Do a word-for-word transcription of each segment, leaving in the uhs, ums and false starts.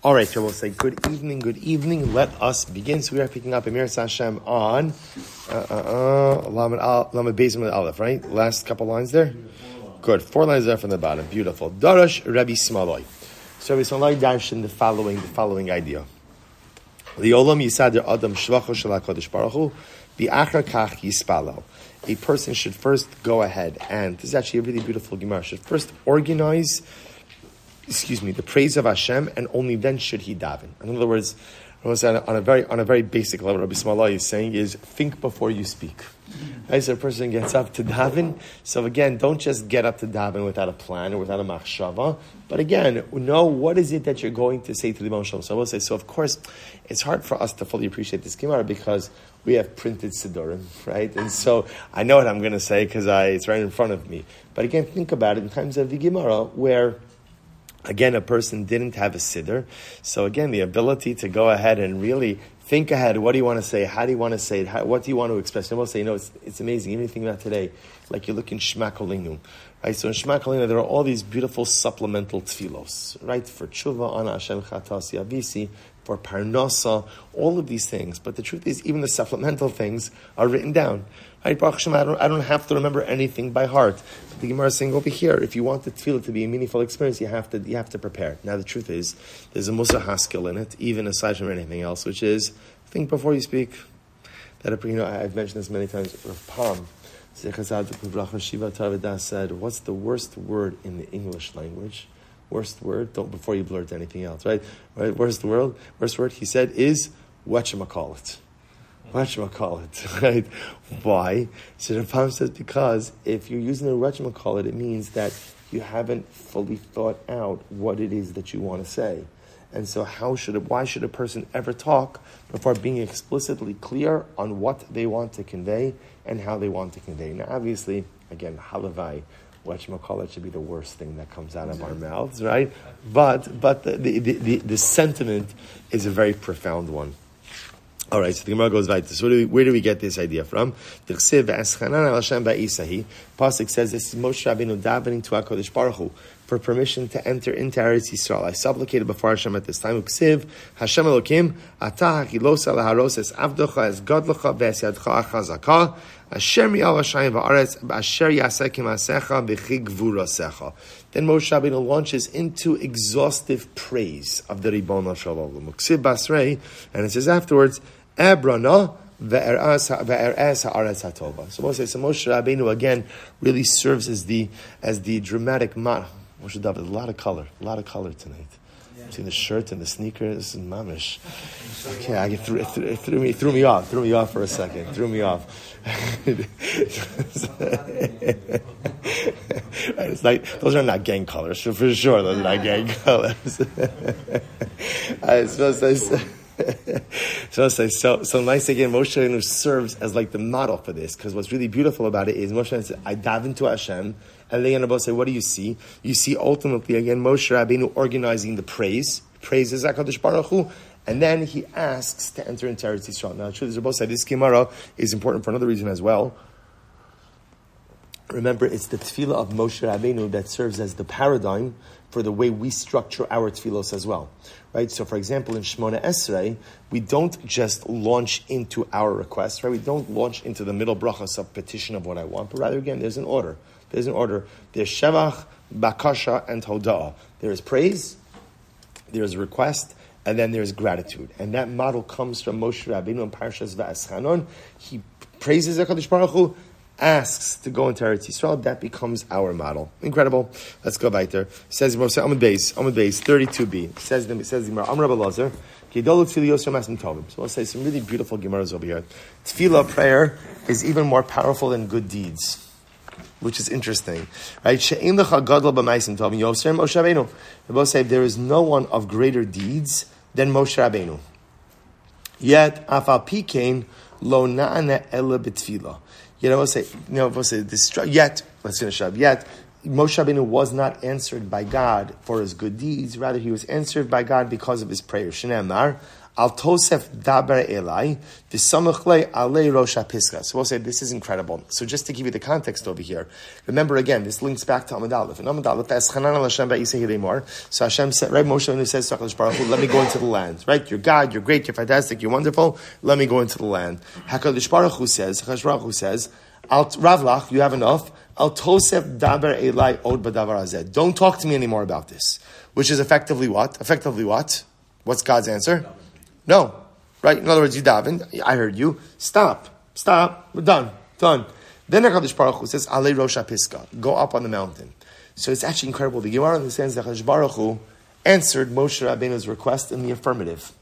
All right, so we'll say good evening, good evening. Let us begin. So we are picking up Emir Hashem on uh, uh, uh, Lamed Beis Amud Aleph, right? Last couple lines there? Good. Four lines there from the bottom. Beautiful. Darash Rabbi Smaloi. So Rabbi Smaloi darshan the following, the following idea. Li'olam yisader adam shvacho shel HaKadosh Baruch Hu bi'achar kach yispalo. A person should first go ahead and, this is actually a really beautiful Gemara, should first organize excuse me, the praise of Hashem, and only then should he daven. In other words, on a very on a very basic level, Rabbi Smalai is saying is think before you speak. Right? So a person gets up to daven. So again, don't just get up to daven without a plan or without a machshava. But again, know what is it that you're going to say to the Moshe. So I will say, so of course, it's hard for us to fully appreciate this Gemara because we have printed Siddurim, right? And so I know what I'm going to say because I it's right in front of me. But again, think about it in times of the Gemara where again, a person didn't have a siddur. So again, the ability to go ahead and really think ahead. What do you want to say? How do you want to say it? How, what do you want to express? And we'll say, you know, it's, it's amazing. Even if you think about today, like you look in Shema Kolinu, right? So in Shema Kolinu, there are all these beautiful supplemental tefillos, right? For tshuva, ana Hashem chatas yavisi, for parnasa, all of these things. But the truth is, even the supplemental things are written down. Right, Baruch Hashem, I don't, I don't have to remember anything by heart. But the Gemara is saying over here, if you want the tefillah to be a meaningful experience, you have to you have to prepare. Now the truth is, there's a Musa Haskell in it, even aside from anything else, which is think before you speak. That you know, I've mentioned this many times. Rav Pam said, "What's the worst word in the English language? Worst word? Don't before you blurt anything else, right? Right? Worst word? Worst word?" He said is whatchamacallit. Whatchamacallit, right? Why? So the Pam says because if you're using the whatchamacallit, it means that you haven't fully thought out what it is that you want to say. And so how should it, why should a person ever talk before being explicitly clear on what they want to convey and how they want to convey? Now obviously, again, halavai, whatchamacallit should be the worst thing that comes out of our mouths, right? But but the the, the, the sentiment is a very profound one. All right, so the Gemara goes right. So where do, we, where do we get this idea from? The Pasuk says this is Moshe Rabbeinu davening to HaKadosh Baruch Hu for permission to enter into Eretz Yisrael. I supplicated before Hashem at this time. Uksiv Hashem Elokim Atah Hachilosa Laharos Es Avdocha Es Godlocha Ve'es Yadcha Achazaka Asher Mi'al Hashayim Va'aretz Asher Yaseh Kimasecha V'chi Gvurasecha. Then Moshe Rabbeinu launches into exhaustive praise of the Ribono Shel Olam. Uksiv Basrei, and it says afterwards, Ebrana ve'eres ha'aretz hatova. So Moshe, so Moshe Rabbeinu again really serves as the as the dramatic man. Moshe David, a lot of color, a lot of color tonight. Yeah. Between the shirt and the sneakers, this is mamish. Okay, I get threw, it threw, it threw me threw me off, threw me off for a second, threw me off. Right, it's like those are not gang colors for sure. Those are not gang colors. I suppose I say. so, so, so nice again. Moshe Rabbeinu serves as like the model for this because what's really beautiful about it is Moshe Rabbeinu says, "I dive into Hashem." And Leah Nabal say, "What do you see? You see ultimately again Moshe Rabbeinu organizing the praise, praises HaKadosh Baruch Hu, and then he asks to enter into Eretz Yisrael." Now, the truth is, Rabbi said this Gemara is important for another reason as well. Remember, it's the tefillah of Moshe Rabbeinu that serves as the paradigm for the way we structure our tefillos as well. Right? So, for example, in Shemona Esrei, we don't just launch into our request, right? We don't launch into the middle brachas of petition of what I want, but rather, again, there's an order. There's an order. There's Shevach, Bakasha, and Hoda'ah. There is praise, there is request, and then there's gratitude. And that model comes from Moshe Rabbeinu in Parshas Va'eschanon. He praises HaKadosh Baruch Hu, asks to go into Eretz Yisrael. That becomes our model. Incredible. Let's go weiter. Says Moshe Amud Beis, Amud Beis, thirty-two b. Says the says the Gemara, Amar Rabbi Lazar, Gedolu Tefillah Yosem Masim Tovim. So we'll say some really beautiful Gemaras over here. Tefillah prayer is even more powerful than good deeds, which is interesting, right? She'ein lecha gadol b'maisim tovim Yosem Moshe Rabbeinu. They both say there is no one of greater deeds than Moshe Rabbeinu. Yet afal pikein lo na'ana ela b'tefillah. You know, we'll say, you know, we'll say this. Yet, let's finish up. Yet, Moshe Rabbeinu was not answered by God for his good deeds. Rather, he was answered by God because of his prayer. Shneimar, Al Tosef Daber Elai, V'samach Le Alei Rosh HaPisga. So we'll say this is incredible. So just to give you the context over here, remember again, this links back to Amud Aleph. In Amud Aleph, Eschanan al Hashem Ba'isei Hidemor. So Hashem said, right, Moshe Rabbeinu says to HaKadosh Baruch Hu, let me go into the land. Right, you're God, you're great, you're fantastic, you're wonderful. Let me go into the land. HaKadosh Baruch Hu says, HaKadosh Baruch Hu says, Al Ravlach, you have enough. Al Tosef Daber Elai Od B'Davar Hazeh. Don't talk to me anymore about this. Which is effectively what? Effectively what? What's God's answer? No. Right? In other words, you davened. I heard you. Stop. Stop. We're done. Done. Then HaKadosh Baruch Hu says, Alei Rosh HaPisga. Go up on the mountain. So it's actually incredible. The Gemara understands that HaKadosh Baruch Hu answered Moshe Rabbeinu's request in the affirmative.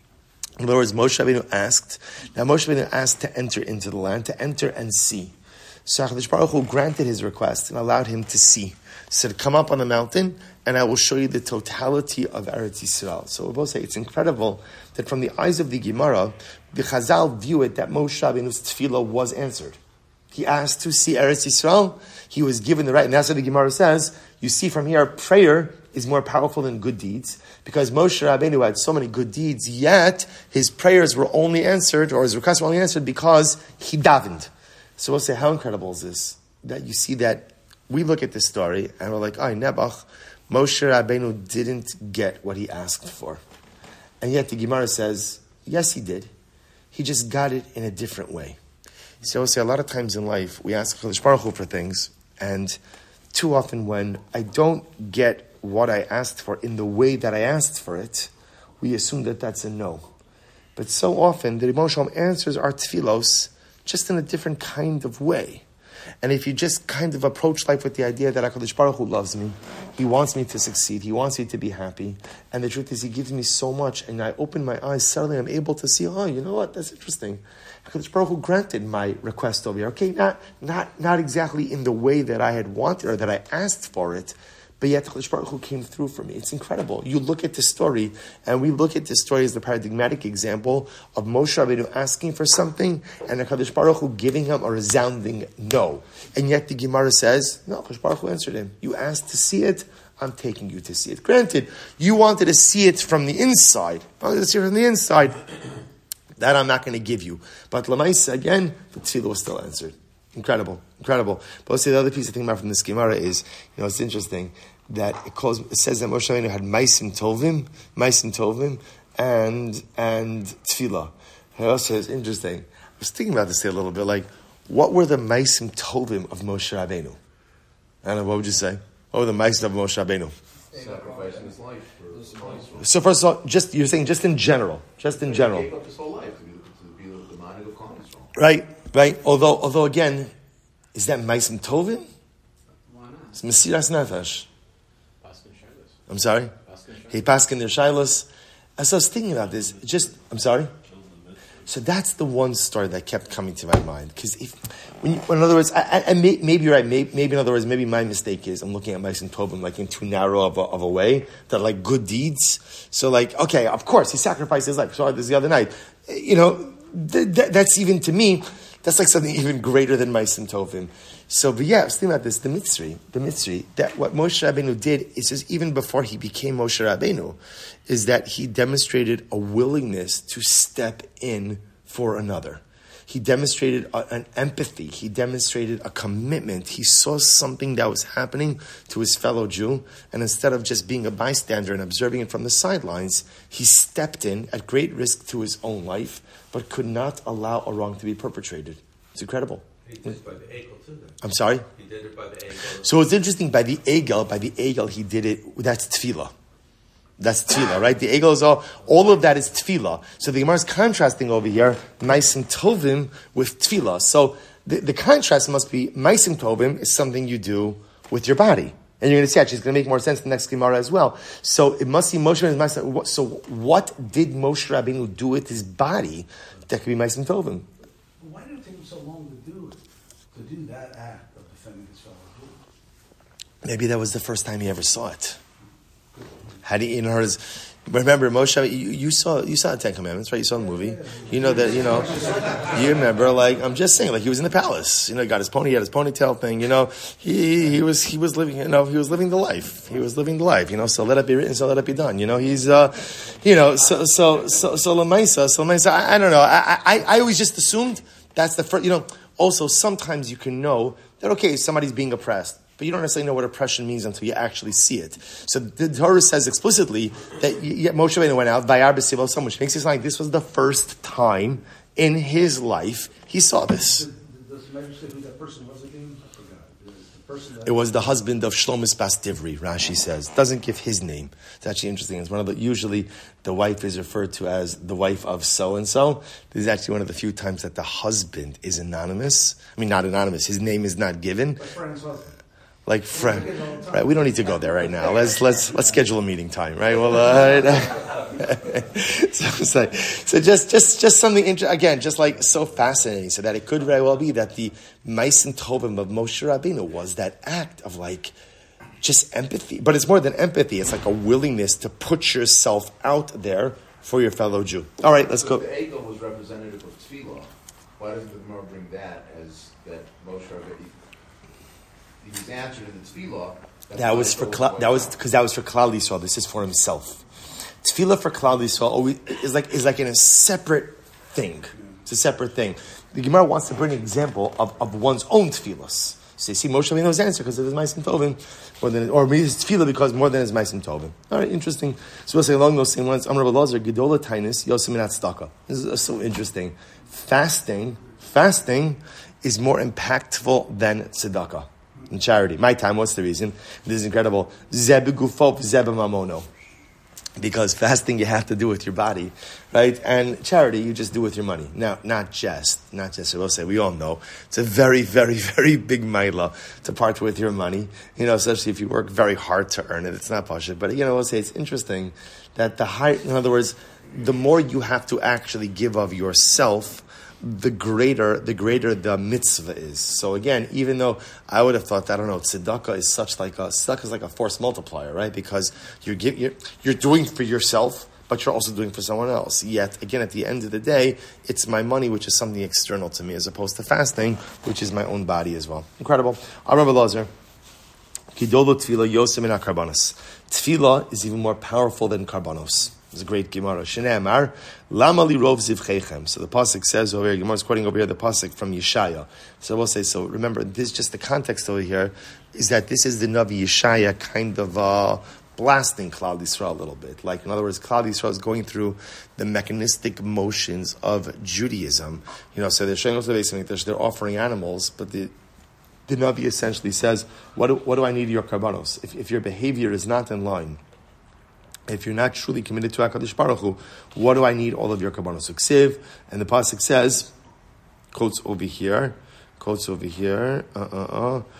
In other words, Moshe Rabbeinu asked, now Moshe Rabbeinu asked to enter into the land, to enter and see. So HaKadosh Baruch Hu granted his request and allowed him to see. Said, come up on the mountain and I will show you the totality of Eretz Yisrael. So we'll both say it's incredible that from the eyes of the Gemara, the Chazal view it that Moshe Rabbeinu's tefillah was answered. He asked to see Eretz Yisrael. He was given the right. And that's what the Gemara says. You see from here, prayer is more powerful than good deeds. Because Moshe Rabbeinu had so many good deeds, yet his prayers were only answered, or his requests were only answered because he davened. So we'll say, how incredible is this? That you see that we look at this story and we're like, oh, Nebuch, Moshe Rabbeinu didn't get what he asked for. And yet the Gemara says, yes, he did. He just got it in a different way. So we'll say, a lot of times in life, we ask Kadosh Baruch Hu for things, and too often when I don't get what I asked for in the way that I asked for it, we assume that that's a no. But so often, the Rebbeinu Shalom answers our tefillos just in a different kind of way. And if you just kind of approach life with the idea that HaKadosh Baruch Hu loves me, He wants me to succeed, He wants me to be happy, and the truth is He gives me so much, and I open my eyes, suddenly I'm able to see, oh, you know what, that's interesting. HaKadosh Baruch Hu granted my request over here. Okay, not, not, not exactly in the way that I had wanted or that I asked for it, but yet HaKadosh Baruch Hu came through for me. It's incredible. You look at the story, and we look at this story as the paradigmatic example of Moshe Rabbeinu asking for something, and HaKadosh Baruch Hu giving him a resounding no. And yet the Gemara says, no, HaKadosh Baruch Hu answered him. You asked to see it, I'm taking you to see it. Granted, you wanted to see it from the inside. I wanted to see it from the inside. That I'm not going to give you. But Lamaisa, again, the tefillah was still answered. Incredible, incredible. But let's say the other piece of thing about from this Gemara is, you know, it's interesting that it calls. It says that Moshe Rabbeinu had Maisim Tovim, Maisim Tovim, and and Tefillah. It also is interesting. I was thinking about this a little bit. Like, what were the Maisim Tovim of Moshe Rabbeinu? I don't know. What would you say? What were the Maisim of Moshe Rabbeinu? Sacrificing his life for his life. So first of all, just you're saying just in general, just in general. He gave up his whole life to be, to be the man of Klal Yisrael. Right, right. Although, although again, is that Maisim Tovim? Why not? It's Mesiras Nefesh. Paskin Shilas. I'm sorry? He Paskin their Shilas. As I was thinking about this, just, I'm sorry? So that's the one story that kept coming to my mind. Because if, when you, in other words, I, I, I may, maybe you're right, maybe, maybe in other words, maybe my mistake is I'm looking at Maisim Tovim like in too narrow of a, of a way, that like good deeds. So like, okay, of course, he sacrificed his life. So this the other night. You know, th- th- that's even to me, that's like something even greater than Maisim Tovim. So, but yeah, I was thinking about this, the Mitzri, the Mitzri, that what Moshe Rabbeinu did is just even before he became Moshe Rabbeinu, is that he demonstrated a willingness to step in for another. He demonstrated a, an empathy. He demonstrated a commitment. He saw something that was happening to his fellow Jew, and instead of just being a bystander and observing it from the sidelines, he stepped in at great risk to his own life, but could not allow a wrong to be perpetrated. It's incredible. He did it by the Egel too, then. I'm sorry? He did it by the Egel. So it's interesting, by the Egel, by the Egel, he did it, that's tefillah. That's tefillah, right? The Egel is all, all of that is tefillah. So the Gemara is contrasting over here, Maisim Tovim with tefillah. So the, the contrast must be, Maisim Tovim is something you do with your body. And you're going to see, actually, it's going to make more sense in the next Gemara as well. So it must be Moshe Rabbeinu. So what did Moshe Rabbeinu do with his body that could be Maisim Tovim? Why did it take him so long to do it? To do that act of defending his fellow Jew? Maybe that was the first time he ever saw it. Had he in hers? Remember, Moshe, you, you saw you saw the Ten Commandments, right? You saw the movie. You know that, you know, you remember, like, I'm just saying, like, he was in the palace. You know, he got his pony, he had his ponytail thing, you know. He he was he was living, you know, he was living the life. He was living the life, you know, so let it be written, so let it be done. You know, he's, uh, you know, so, so, so, so, Lamaisa, so, Lamaisa, I, I don't know. I, I, I always just assumed that's the first, you know, also, sometimes you can know that, okay, somebody's being oppressed. But you don't necessarily know what oppression means until you actually see it. So the Torah says explicitly that Moshe Rabbeinu went out, Vayar b'Sivo Som, which makes it sound like this was the first time in his life he saw this. Does the matter say who that person was again? I forgot. The, the person that It was the husband of Shlomis Bas Divri, Rashi says. Doesn't give his name. It's actually interesting. It's one of the, usually the wife is referred to as the wife of so-and-so. This is actually one of the few times that the husband is anonymous. I mean, not anonymous. His name is not given. my friend's husband. Like friend, right? We don't need to go there right now. Let's let's let's schedule a meeting time, right? Well, uh, so, so, so just just just something inter- again, just like so fascinating, so that it could very well be that the Maisen Tovim of Moshe Rabbeinu was that act of like just empathy, but it's more than empathy. It's like a willingness to put yourself out there for your fellow Jew. All right, let's So go. the Egel was representative of Tefillah. Why doesn't the Gemara bring that as that Moshe Rabbeinu? His answer to the tefillah. That was for Kla- that was because that was for Klal Yisrael. This is for himself. Tefillah for Klal Yisrael always is like is like in a separate thing. It's a separate thing. The Gemara wants to bring an example of, of one's own tefillahs. So you see, Moshe Rabbeinu's answer because of his Maisim Tovim, more than or his tefillah because more than his Maisim Tovim. All right, interesting. So we'll say along those same lines. Amar Belazar Gedola Tainis Yosem Minat Staka. This is so interesting. Fasting, fasting is more impactful than tzedakah. In charity. My time, what's the reason? This is incredible. Zeb gufov, zeb mamono. Because fasting you have to do with your body, right? And charity you just do with your money. Now, not just, not just, we'll say, we all know, it's a very, very, very big maila to part with your money, you know, especially if you work very hard to earn it. It's not pasha. But, you know, we'll say it's interesting that the high, in other words, the more you have to actually give of yourself, the greater, the greater the mitzvah is. So again, even though I would have thought, I don't know, tzedakah is such like a, tzedakah is like a force multiplier, right? Because you're, give, you're, you're doing for yourself, but you're also doing for someone else. Yet, again, at the end of the day, it's my money, which is something external to me, as opposed to fasting, which is my own body as well. Incredible. Rabbi Lazar, Kidolo tefillah yosem min karbanos. Tefillah is even more powerful than karbanos. It's a great Gemara. Shnei Amar, Lama li rov zivcheichem. So the pasuk says over here, Gemara is quoting over here the pasuk from Yeshaya. So we'll say, so remember, this just the context over here is that this is the Navi Yeshaya kind of uh, blasting Klal Yisrael a little bit. Like, in other words, Klal Yisrael is going through the mechanistic motions of Judaism. You know, so they're showing us the basic Mikdash, they're offering animals, but the the Navi essentially says, what do, what do I need your karbanos? If, if your behavior is not in line, if you're not truly committed to HaKadosh Baruch Hu, what do I need all of your karbanos? Ksiv, and the pasuk says, quotes over here, quotes over here, uh uh uh,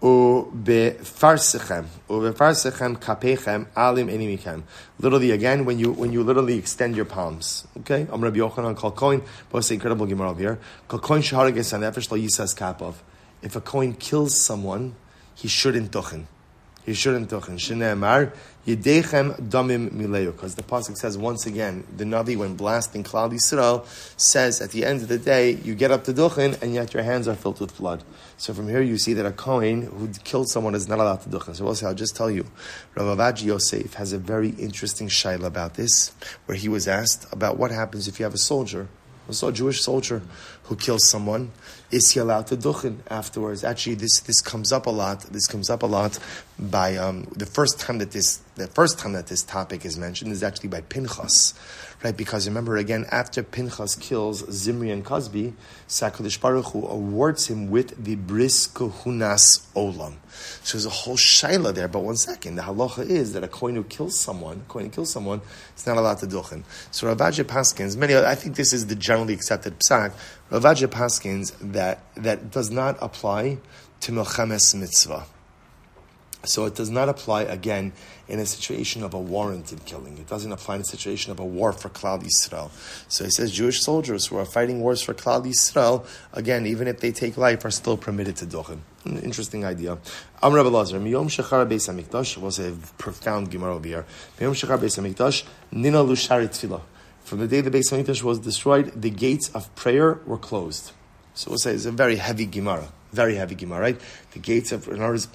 ubefarsechem, ubefarsechem kapechem alim enimikem. Literally, again, when you when you literally extend your palms. Okay, I'm Rabbi Yochanan Kol Kohen, but it's an incredible Gemara over here. Kol Kohen shaharages hanefesh lo yisas kapov. If a Kohen kills someone, he shouldn't duchen. He shouldn't duchen. Shnei Amar. Yedechem damim mileyu, because the pasuk says once again, the Navi, when blasting Klal Yisrael, says at the end of the day, you get up to duchen, and yet your hands are filled with blood. So from here you see that a Kohen who killed someone is not allowed to duchen. So also, I'll just tell you, Rav Avaji Yosef has a very interesting shaila about this, where he was asked about what happens if you have a soldier, a Jewish soldier who kills someone. Is he allowed to duchen afterwards? Actually, this this comes up a lot. This comes up a lot by um, the first time that this the first time that this topic is mentioned is actually by Pinchas, right? Because remember again, after Pinchas kills Zimri and Cosby, HaKadosh Baruch Hu awards him with the Bris Kohunas Olam. So there's a whole shaila there. But one second, the halacha is that a kohen who kills someone, a kohen who kills someone, is not allowed to duchen. So Rav Avadje Paskins, many, I think this is the generally accepted psak. Rav Avadje Paskins that that does not apply to Milchemes Mitzvah. So it does not apply, again, in a situation of a warranted killing. It doesn't apply in a situation of a war for Klal Yisrael. So he says Jewish soldiers who are fighting wars for Klal Yisrael, again, even if they take life, are still permitted to duchen. An interesting idea. Amr Rabbi Lazar, Miyom Shechar Beis HaMikdash, was a profound Gemara over here. Miyom Shechar Beis HaMikdash, Nina Lushari Tfilah. From the day the Beis HaMikdash was destroyed, the gates of prayer were closed. So we'll say it's a very heavy Gemara. Very heavy Gemara, right? The gates of, in other words,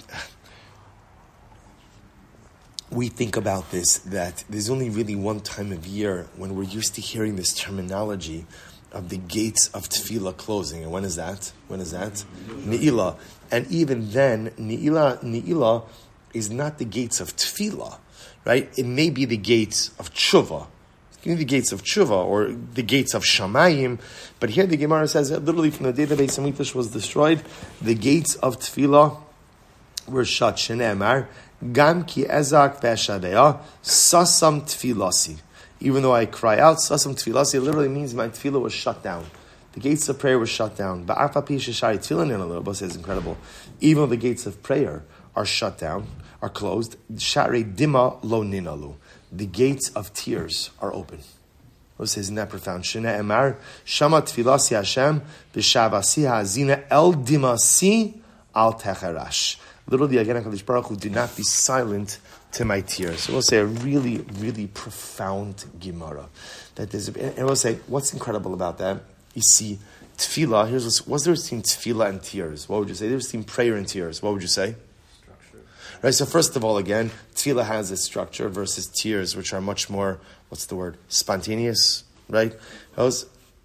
we think about this, that there's only really one time of year when we're used to hearing this terminology of the gates of tefillah closing. And when is that? When is that? Ne'ilah. And even then, Ne'ilah, Ne'ilah is not the gates of tefillah, right? It may be the gates of tshuva. It can be the gates of tshuva or the gates of shamayim. But here the Gemara says that literally from the day the Beis HaMikdash was destroyed, the gates of tefillah were shut. Shnei Amar, Gam ki ezak ve'ashadeya, sasam tfilasi. Even though I cry out, sasam tfilasi, it literally means my tefillah was shut down. The gates of prayer were shut down. Ba'afa pi sheshari tefillah in a little bit, is incredible. Even though the gates of prayer are shut down, are closed, shari dima lo ninalu. The gates of tears are open. What says, isn't that profound? Shnei Amar, Shama tfilasi Hashem, b'shavasi ha'azina el dimasi al techarash. Literally, again, HaKadosh Baruch Hu, do not be silent to my tears. So we'll say a really, really profound Gemara. That there's, a, and we'll say, what's incredible about that? You see, tefillah, here's what's, what's there between tefillah and tears? What would you say? There's between prayer and tears. What would you say? Structure. Right, so first of all, again, tefillah has a structure versus tears, which are much more, what's the word? Spontaneous, right? Those,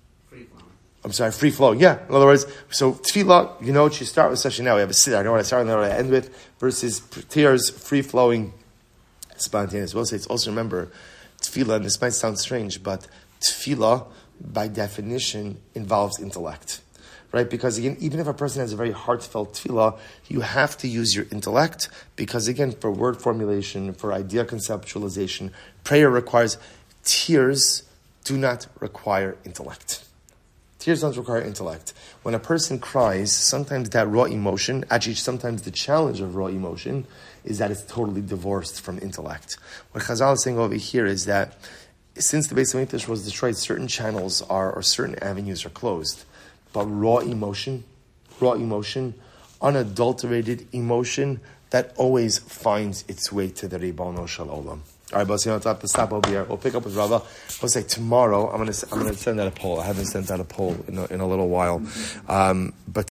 I'm sorry, free flowing. Yeah, in other words, so tefillah, you know what you start with, especially now we have a siddur. I know what I start and I know what I end with, versus tears, free flowing, spontaneous. We'll say it's also, remember, tefillah, and this might sound strange, but tefillah, by definition, involves intellect. Right? Because again, even if a person has a very heartfelt tefillah, you have to use your intellect, because again, for word formulation, for idea conceptualization, prayer requires, tears do not require intellect. Tears don't require intellect. When a person cries, sometimes that raw emotion, actually sometimes the challenge of raw emotion, is that it's totally divorced from intellect. What Chazal is saying over here is that since the Beis HaMikdash was destroyed, certain channels are, or certain avenues are closed. But raw emotion, raw emotion, unadulterated emotion, that always finds its way to the Ribono Shel Olam. All right, but you know, to have to stop over here. We'll pick up with Rava. We'll say tomorrow. I'm gonna I'm gonna send out a poll. I haven't sent out a poll in a, in a little while, um, but.